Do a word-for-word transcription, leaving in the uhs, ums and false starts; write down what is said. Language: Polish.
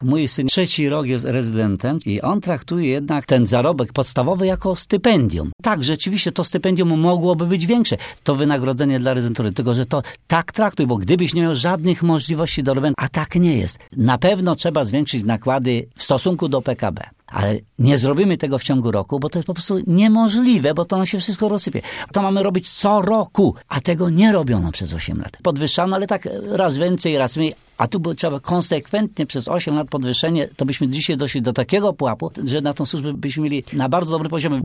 Mój syn trzeci rok jest rezydentem i on traktuje jednak ten zarobek podstawowy jako stypendium. Tak, rzeczywiście to stypendium mogłoby być większe. To wynagrodzenie dla rezydentury, tylko że to tak traktuj, bo gdybyś nie miał żadnych możliwości dorobienia, a tak nie jest. Na pewno trzeba zwiększyć nakłady w stosunku do P K B. Ale nie zrobimy tego w ciągu roku, bo to jest po prostu niemożliwe, bo to nam się wszystko rozsypie. To mamy robić co roku, a tego nie robiono przez osiem lat. Podwyższano, ale tak raz więcej, raz mniej, a tu by trzeba konsekwentnie przez osiem lat podwyższenie, to byśmy dzisiaj doszli do takiego pułapu, że na tą służbę byśmy mieli na bardzo dobry poziomie.